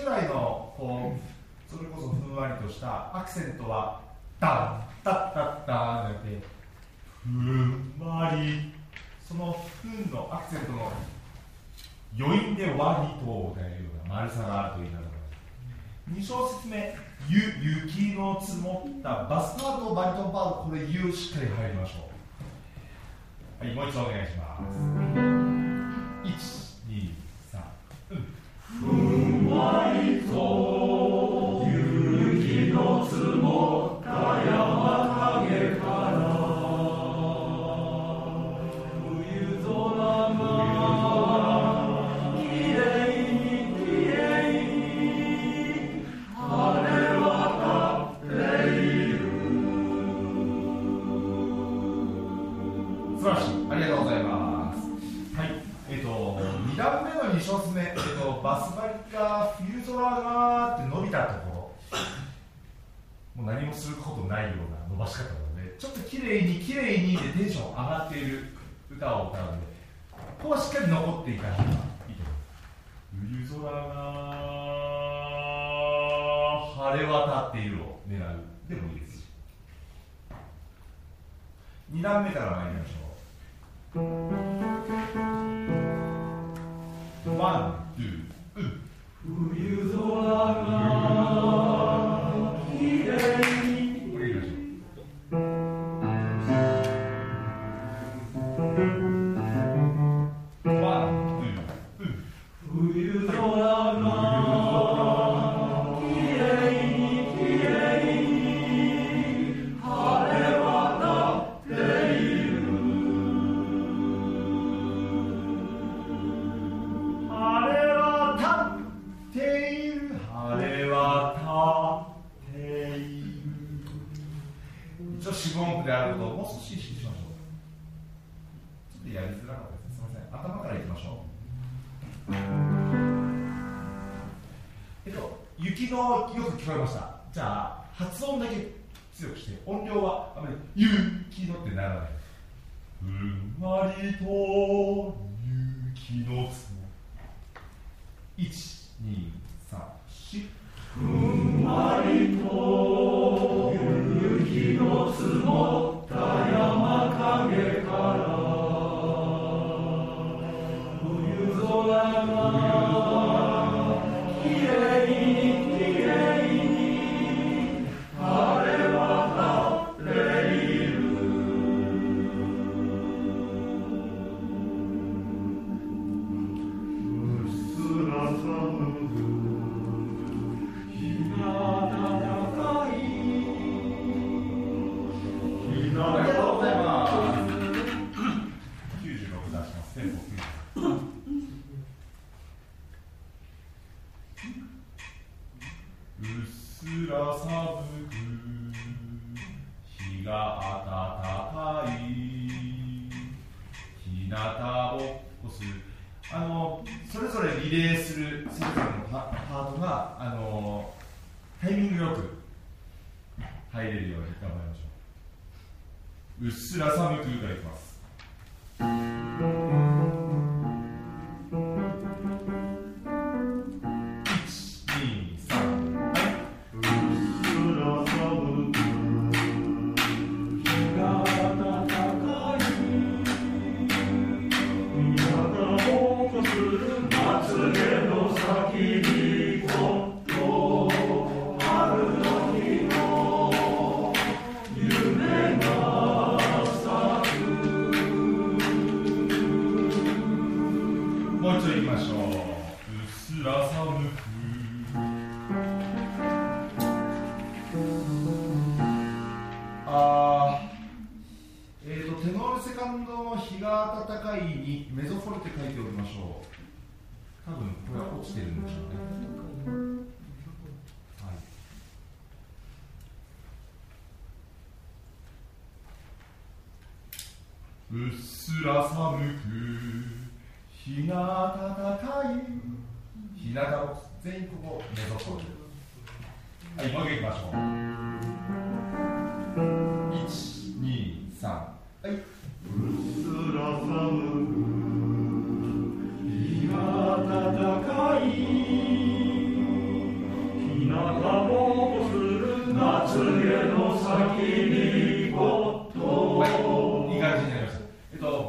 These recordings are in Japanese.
代のこうそれこそふんわりとしたアクセントはダンタッタッターじゃなくてふんわり、そのふんのアクセントの余韻でわりとというような丸さがあるといいなと思います。2小節目、雪の積もったバスパート、バリトンパート、これゆしっかり入りましょう。はい、もう一度お願いします。1、2、3、ふんわりと雪の積もった山影から冬空がきれいにきれいに晴れ渡っている。素晴らしい、ありがとうございます。はい、2段目の2小節目、バスバリが冬空がって伸びたところ、もう何もすることないような伸ばし方なので、ちょっときれいにきれいにでテンション上がっている歌を歌うので、ここはしっかり残っていかないといいと思います。冬空が晴れ渡っているを狙うでもいいですし、2段目から参りましょう。ワン、ツー、冬空がきれいに、これいきましょう。ワン、ツー、冬空がきれいにきれいに晴れ渡っている。晴れ渡っている、晴れ渡っている。一応四分音符であることをもう少し意識しましょう。ちょっとやりづらかったですね、すみません。頭からいきましょう。雪のよく聞こえました。じゃあ発音だけ強くして、音量はあまり雪のってならない。ふんわりと雪の積も1、2、3、4。ふんわりと雪の積もった山影から冬空がきれいにきれいに晴れ渡っている。うっすら寒く日が暖かい。ありがとうございます。96出します。テンポうっすら寒く日が暖かい。日向ぼっこする。それぞれリレーするそれぞれのパートがタイミングよく入れるように頑張りましょう。うっすら寒くからいきます。テノールセカンドの日が暖かいにメゾフォルテ書いておきましょう。多分これは落ちてるんでしょうね。はい、うっすら寒く日が暖かい。日向を全員ここメゾフォルテ。はい、もう一回いきましょう。1、2、3。はい、うっすら寒く日が暖かい。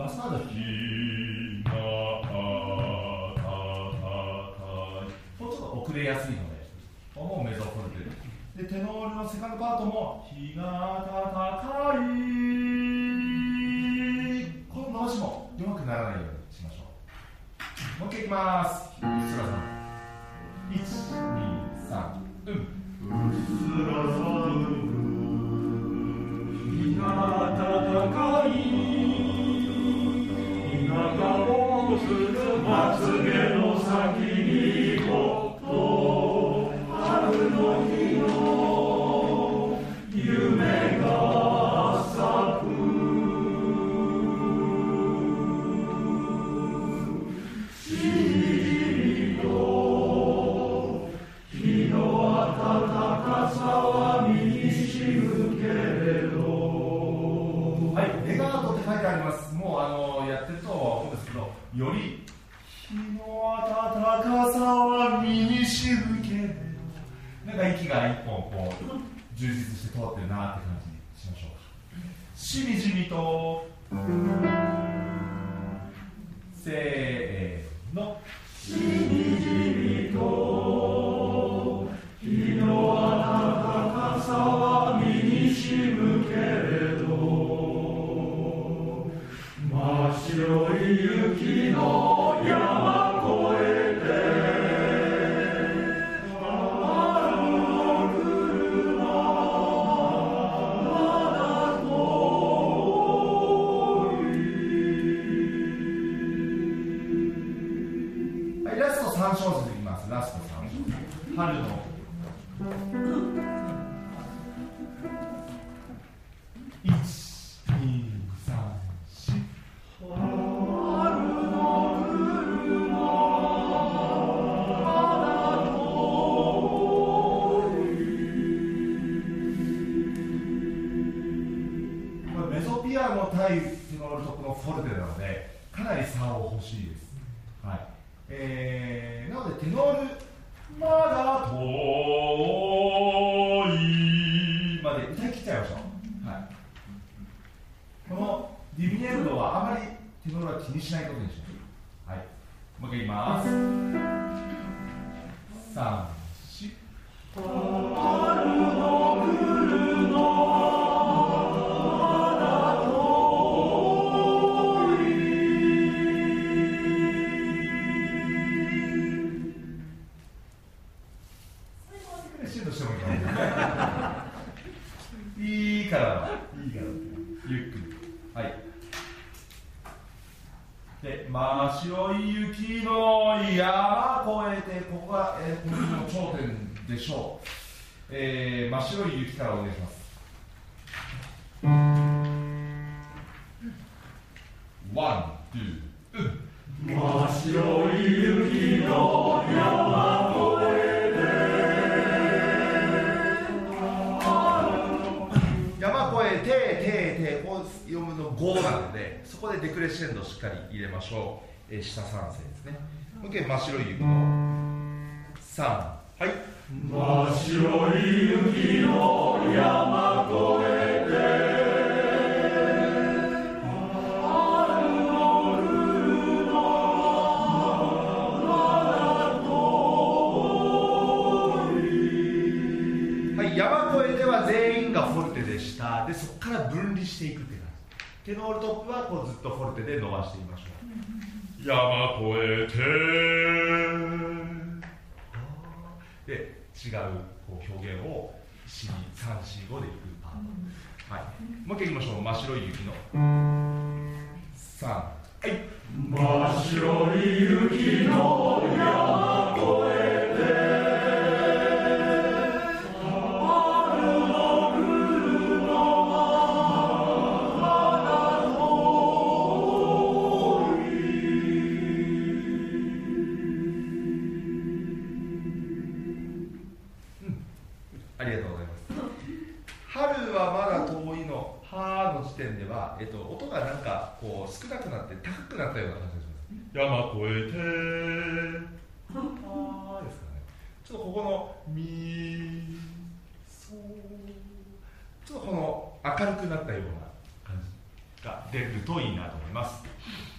バスタードひがあたたかい、もうちょっと遅れやすいので、もうメゾフォルテで、テノールのセカンドパートもひがたたかい、この伸ばしも弱くならないようにしましょう。もう一回いきます。うっすらさん1、2、3、うっすらさん日が高い日がをするまつげの先にこっと春の日の夢が咲くより日の暖かさは身にしぶけれど、なんか息が一本こう充実して通ってるなって感じにしましょう。しみじみとせーの、しみじみと日の暖かさは身にしぶけれど、真っ白い雪の山越えて春の来るなまだ遠い。はい、ラスト3小節いきます。ラスト3小節、春の対テノールトップのフォルテなのでかなり差を欲しいです。はい、なのでテノールまだ遠いまで歌い切っちゃいましょう。はい、このディミネルドはあまりテノールは気にしないことにしましょう。はい、もう一回言います。3、4、春の来るのいいからゆっくり。はい。で、真っ白い雪の山越えて、ここが、この頂点でしょう。真っ白い雪からお願いします。ワン、ツー、真っ白い雪の山越えてこう読むの5なので、そこでデクレッシェンドをしっかり入れましょう。下3声ですね。もう一回真っ白い雪の3、はい、真っ白い雪の山越えて春の来るのまだ遠い。はい、山越えては全員がフォルテでした。で、そこから分離していくって感じ。テノールトップはこうずっとフォルテで伸ばしてみましょう。山越えてで、違うこう表現を3、4、5でいくパート。はい、もう一回いきましょう。真っ白い雪の3、はい、真っ白い雪の山越えてありがとうございます。春はまだ遠いのはの時点では、音がなんかこう少なくなって高くなったような感じがします。山越えてはですかね。ちょっとここのみそうちょっとこの明るくなったような感じ。 が出るといいなと思います。